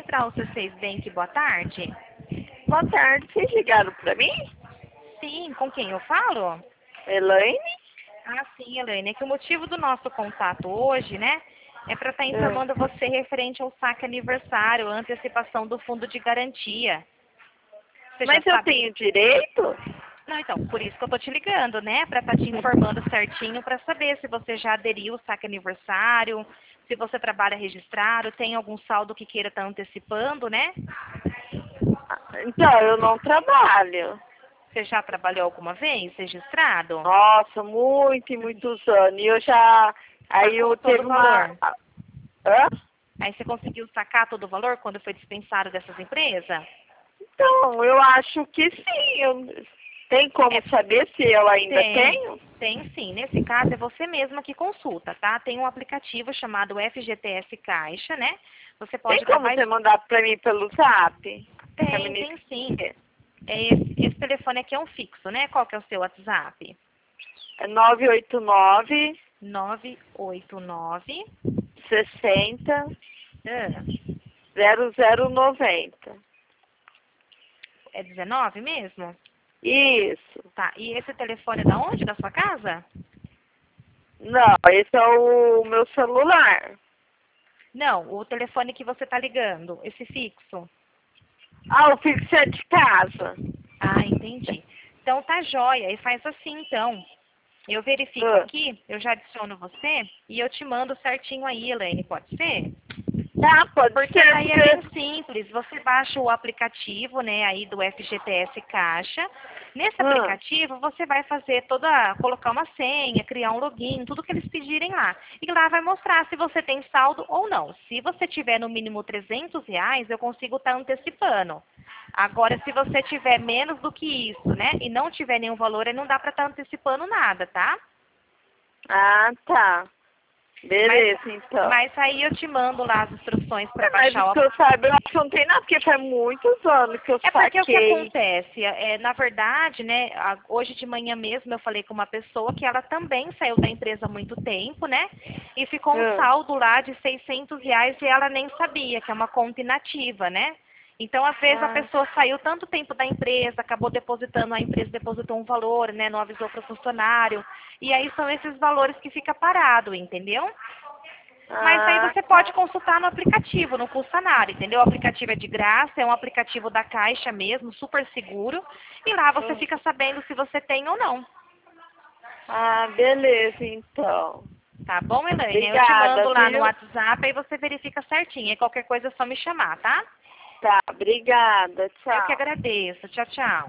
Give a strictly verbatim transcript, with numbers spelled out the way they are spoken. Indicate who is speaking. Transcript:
Speaker 1: Central C seis Bank, boa tarde.
Speaker 2: Boa tarde, vocês ligaram pra mim?
Speaker 1: Sim, com quem eu falo?
Speaker 2: Elaine?
Speaker 1: Ah, sim, Elaine. É que o motivo do nosso contato hoje, né, é para estar
Speaker 2: É.
Speaker 1: informando você referente ao saque aniversário, a antecipação do fundo de garantia. Você já
Speaker 2: Mas eu
Speaker 1: sabe?
Speaker 2: tenho direito?
Speaker 1: Não, então, por isso que eu tô te ligando, né, para estar te informando certinho, para saber se você já aderiu ao saque aniversário, se você trabalha registrado, tem algum saldo que queira estar antecipando, né?
Speaker 2: Então, eu não trabalho.
Speaker 1: Você já trabalhou alguma vez registrado?
Speaker 2: Nossa, muito e muitos anos. E eu já... Aí
Speaker 1: Sacou
Speaker 2: eu
Speaker 1: todo
Speaker 2: teve
Speaker 1: o
Speaker 2: uma...
Speaker 1: valor?
Speaker 2: Hã?
Speaker 1: Aí você conseguiu sacar todo o valor quando foi dispensado dessas empresas?
Speaker 2: Então, eu acho que sim. Eu... Tem como
Speaker 1: É,
Speaker 2: saber se eu ainda
Speaker 1: tem,
Speaker 2: tenho?
Speaker 1: tem sim. Nesse caso é você mesma que consulta, tá? Tem um aplicativo chamado F G T S Caixa, né? Você
Speaker 2: Tem
Speaker 1: pode estar
Speaker 2: como
Speaker 1: baixando.
Speaker 2: você mandar pra mim pelo zap? Que a
Speaker 1: Tem,
Speaker 2: menina...
Speaker 1: tem sim. É esse, esse telefone aqui é um fixo, né? Qual que é o seu WhatsApp?
Speaker 2: É nove oito nove,
Speaker 1: nove oito nove
Speaker 2: sessenta,
Speaker 1: ah,
Speaker 2: zero zero noventa.
Speaker 1: é dezenove mesmo?
Speaker 2: Isso.
Speaker 1: Tá. E esse telefone é da onde? Da sua casa?
Speaker 2: Não, esse é o meu celular.
Speaker 1: Não, o telefone que você tá ligando, esse fixo.
Speaker 2: Ah, o fixo é de casa.
Speaker 1: Ah, entendi. Então tá jóia. E faz assim, então. Eu verifico
Speaker 2: Ah,
Speaker 1: aqui, eu já adiciono você e eu te mando certinho aí, Elaine, pode ser?
Speaker 2: tá, pode
Speaker 1: Porque
Speaker 2: ser,
Speaker 1: daí é bem
Speaker 2: porque...
Speaker 1: simples. Você baixa o aplicativo, né, aí do F G T S Caixa. Nesse
Speaker 2: Ah,
Speaker 1: aplicativo, você vai fazer toda, colocar uma senha, criar um login, tudo que eles pedirem lá. E lá vai mostrar se você tem saldo ou não. Se você tiver no mínimo trezentos reais, eu consigo estar antecipando. Agora, se você tiver menos do que isso, né, e não tiver nenhum valor, aí não dá para estar antecipando nada, tá?
Speaker 2: ah, tá.
Speaker 1: Mas,
Speaker 2: Beleza, então.
Speaker 1: mas aí eu te mando lá as instruções para
Speaker 2: É, mas
Speaker 1: baixar
Speaker 2: isso
Speaker 1: o
Speaker 2: que eu saiba, eu acho que não tem nada, porque faz muitos anos que eu
Speaker 1: É porque o que
Speaker 2: saquei.
Speaker 1: acontece, é, na verdade, né, a- hoje de manhã mesmo eu falei com uma pessoa que ela também saiu da empresa há muito tempo, né, e ficou um
Speaker 2: Ah,
Speaker 1: saldo lá de seiscentos reais e ela nem sabia, que é uma conta inativa, né. Então, às vezes, a
Speaker 2: ah,
Speaker 1: pessoa saiu tanto tempo da empresa, acabou depositando, a empresa depositou um valor, né, não avisou para o funcionário, e aí são esses valores que fica parado, entendeu? Mas aí
Speaker 2: ah,
Speaker 1: você pode
Speaker 2: tá.
Speaker 1: consultar no aplicativo, não custa nada, entendeu? O aplicativo é de graça, é um aplicativo da Caixa mesmo, super seguro. E lá você
Speaker 2: Ah,
Speaker 1: fica sabendo se você tem ou não.
Speaker 2: ah, beleza, então.
Speaker 1: Tá bom, Elaine? Eu te
Speaker 2: Obrigada,
Speaker 1: mando lá no
Speaker 2: viu?
Speaker 1: WhatsApp, aí você verifica certinho. E qualquer coisa é só me chamar, tá?
Speaker 2: Tá, obrigada,
Speaker 1: Eu que
Speaker 2: tchau.
Speaker 1: agradeço. Tchau, tchau.